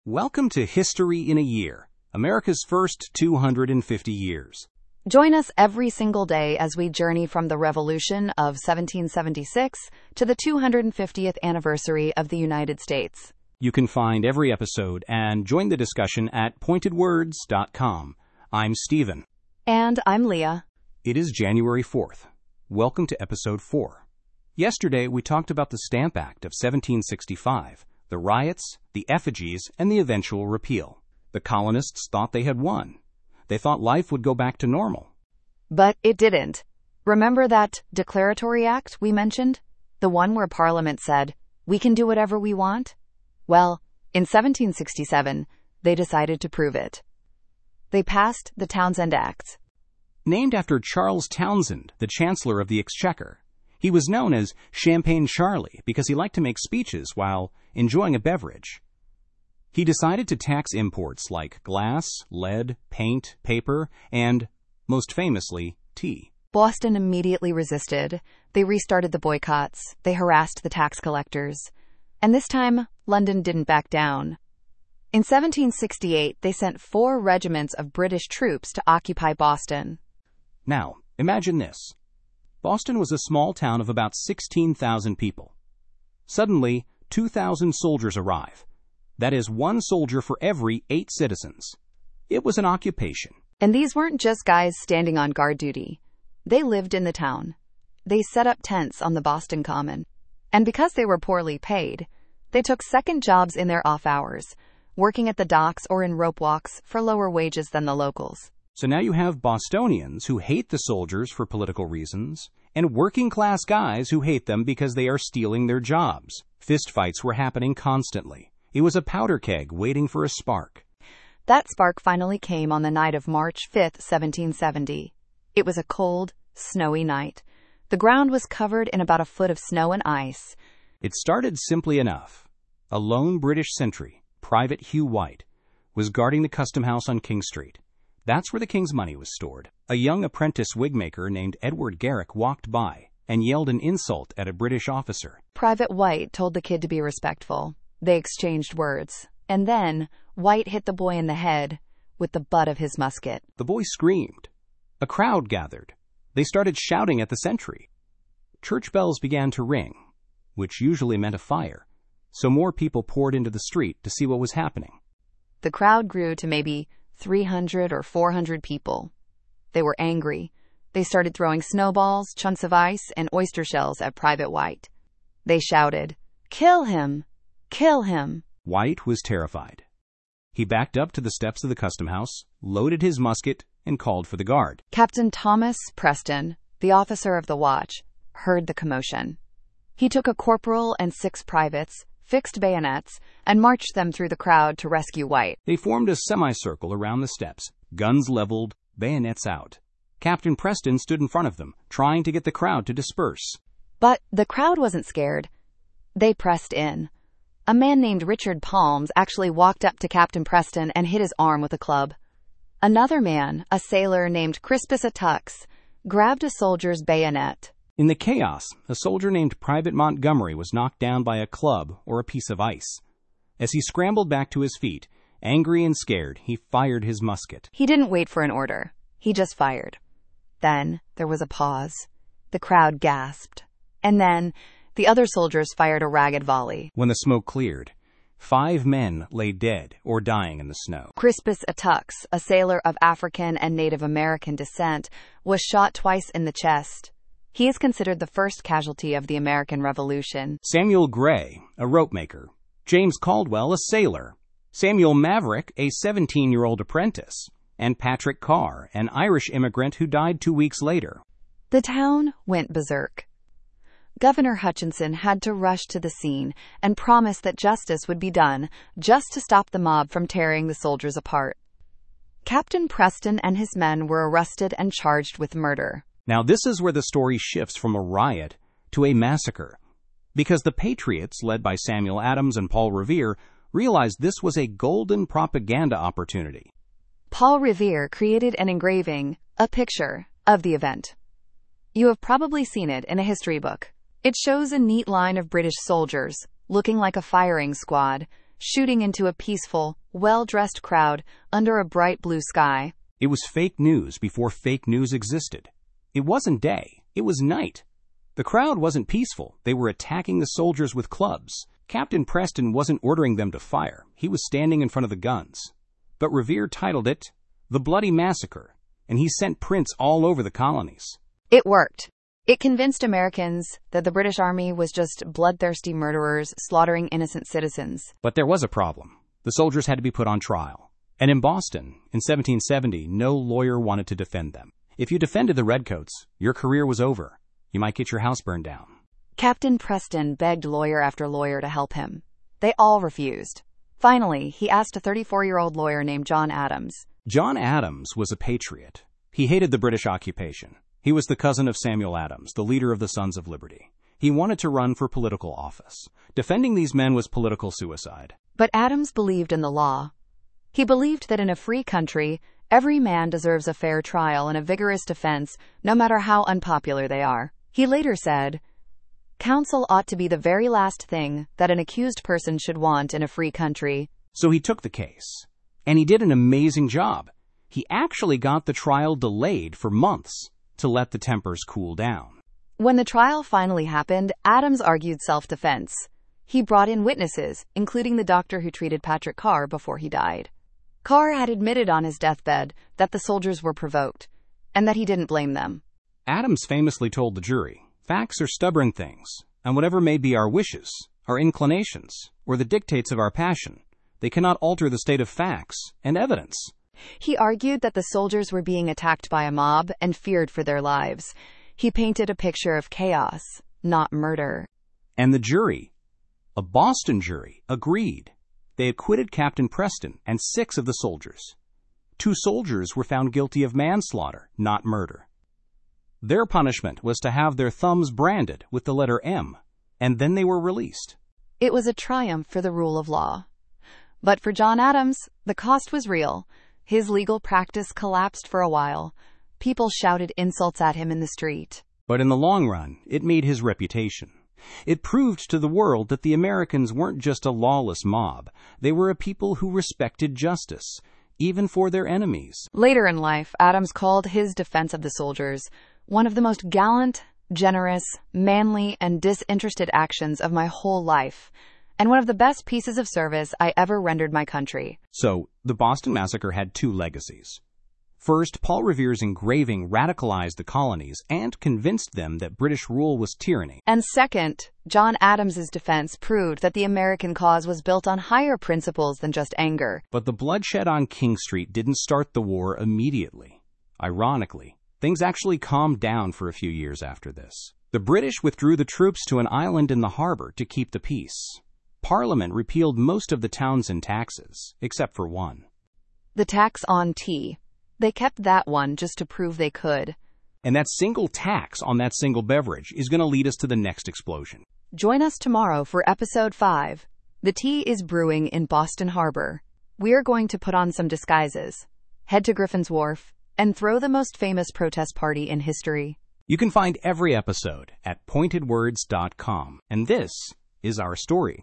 Welcome to History in a Year, America's first 250 years. Join us every single day as we journey from the Revolution of 1776 to the 250th anniversary of the United States. You can find every episode and join the discussion at pointedwords.com. I'm Stephen. And I'm Leah. It is January 4th. Welcome to Episode 4. Yesterday, we talked about the Stamp Act of 1765, the riots, the effigies, and the eventual repeal. The colonists thought they had won. They thought life would go back to normal. But it didn't. Remember that declaratory act we mentioned? The one where Parliament said, we can do whatever we want? Well, in 1767, they decided to prove it. They passed the Townshend Acts. Named after Charles Townshend, the Chancellor of the Exchequer. He was known as Champagne Charlie because he liked to make speeches while enjoying a beverage. He decided to tax imports like glass, lead, paint, paper, and, most famously, tea. Boston immediately resisted. They restarted the boycotts. They harassed the tax collectors. And this time, London didn't back down. In 1768, they sent 4 regiments of British troops to occupy Boston. Now, imagine this. Boston was a small town of about 16,000 people. Suddenly, 2,000 soldiers arrive. That is 1 soldier for every 8 citizens. It was an occupation. And these weren't just guys standing on guard duty. They lived in the town. They set up tents on the Boston Common. And because they were poorly paid, they took second jobs in their off hours, working at the docks or in rope walks for lower wages than the locals. So now you have Bostonians who hate the soldiers for political reasons, and working-class guys who hate them because they are stealing their jobs. Fistfights were happening constantly. It was a powder keg waiting for a spark. That spark finally came on the night of March 5th, 1770. It was a cold, snowy night. The ground was covered in about a foot of snow and ice. It started simply enough. A lone British sentry, Private Hugh White, was guarding the custom house on King Street. That's where the king's money was stored. A young apprentice wigmaker named Edward Garrick walked by and yelled an insult at a British officer. Private White told the kid to be respectful. They exchanged words. And then, White hit the boy in the head with the butt of his musket. The boy screamed. A crowd gathered. They started shouting at the sentry. Church bells began to ring, which usually meant a fire. So more people poured into the street to see what was happening. The crowd grew to maybe 300 or 400 people. They were angry. They started throwing snowballs, chunks of ice, and oyster shells at Private White. They shouted, "Kill him! Kill him!" White was terrified. He backed up to the steps of the custom house, loaded his musket, and called for the guard. Captain Thomas Preston, the officer of the watch, heard the commotion. He took a corporal and 6 privates, fixed bayonets, and marched them through the crowd to rescue White. They formed a semicircle around the steps, guns leveled, bayonets out. Captain Preston stood in front of them, trying to get the crowd to disperse. But the crowd wasn't scared. They pressed in. A man named Richard Palms actually walked up to Captain Preston and hit his arm with a club. Another man, a sailor named Crispus Attucks, grabbed a soldier's bayonet. In the chaos, a soldier named Private Montgomery was knocked down by a club or a piece of ice. As he scrambled back to his feet, angry and scared, he fired his musket. He didn't wait for an order. He just fired. Then there was a pause. The crowd gasped. And then the other soldiers fired a ragged volley. When the smoke cleared, 5 men lay dead or dying in the snow. Crispus Attucks, a sailor of African and Native American descent, was shot twice in the chest. He is considered the first casualty of the American Revolution. Samuel Gray, a ropemaker. James Caldwell, a sailor. Samuel Maverick, a 17-year-old apprentice. And Patrick Carr, an Irish immigrant who died 2 weeks later. The town went berserk. Governor Hutchinson had to rush to the scene and promise that justice would be done just to stop the mob from tearing the soldiers apart. Captain Preston and his men were arrested and charged with murder. Now this is where the story shifts from a riot to a massacre, because the Patriots, led by Samuel Adams and Paul Revere, realized this was a golden propaganda opportunity. Paul Revere created an engraving, a picture, of the event. You have probably seen it in a history book. It shows a neat line of British soldiers, looking like a firing squad, shooting into a peaceful, well-dressed crowd under a bright blue sky. It was fake news before fake news existed. It wasn't day, it was night. The crowd wasn't peaceful. They were attacking the soldiers with clubs. Captain Preston wasn't ordering them to fire. He was standing in front of the guns. But Revere titled it The Bloody Massacre, and he sent prints all over the colonies. It worked. It convinced Americans that the British Army was just bloodthirsty murderers slaughtering innocent citizens. But there was a problem. The soldiers had to be put on trial. And in Boston, in 1770, no lawyer wanted to defend them. If you defended the Redcoats, your career was over. You might get your house burned down. Captain Preston begged lawyer after lawyer to help him. They all refused. Finally, he asked a 34-year-old lawyer named John Adams. John Adams was a patriot. He hated the British occupation. He was the cousin of Samuel Adams, the leader of the Sons of Liberty. He wanted to run for political office. Defending these men was political suicide. But Adams believed in the law. He believed that in a free country, every man deserves a fair trial and a vigorous defense, no matter how unpopular they are. He later said, "Counsel ought to be the very last thing that an accused person should want in a free country." So he took the case. And he did an amazing job. He actually got the trial delayed for months to let the tempers cool down. When the trial finally happened, Adams argued self-defense. He brought in witnesses, including the doctor who treated Patrick Carr before he died. Carr had admitted on his deathbed that the soldiers were provoked, and that he didn't blame them. Adams famously told the jury, "Facts are stubborn things, and whatever may be our wishes, our inclinations, or the dictates of our passion, they cannot alter the state of facts and evidence." He argued that the soldiers were being attacked by a mob and feared for their lives. He painted a picture of chaos, not murder. And the jury, a Boston jury, agreed. They acquitted Captain Preston and 6 of the soldiers. 2 soldiers were found guilty of manslaughter, not murder. Their punishment was to have their thumbs branded with the letter M, and then they were released. It was a triumph for the rule of law. But for John Adams, the cost was real. His legal practice collapsed for a while. People shouted insults at him in the street. But in the long run, it made his reputation. It proved to the world that the Americans weren't just a lawless mob. They were a people who respected justice, even for their enemies. Later in life, Adams called his defense of the soldiers one of the most gallant, generous, manly, and disinterested actions of my whole life, and one of the best pieces of service I ever rendered my country. So, the Boston Massacre had 2 legacies. First, Paul Revere's engraving radicalized the colonies and convinced them that British rule was tyranny. And second, John Adams's defense proved that the American cause was built on higher principles than just anger. But the bloodshed on King Street didn't start the war immediately. Ironically, things actually calmed down for a few years after this. The British withdrew the troops to an island in the harbor to keep the peace. Parliament repealed most of the Townshend taxes, except for one. The tax on tea. They kept that one just to prove they could. And that single tax on that single beverage is going to lead us to the next explosion. Join us tomorrow for episode 5. The tea is brewing in Boston Harbor. We're going to put on some disguises, head to Griffin's Wharf, and throw the most famous protest party in history. You can find every episode at pointedwords.com. And this is our story.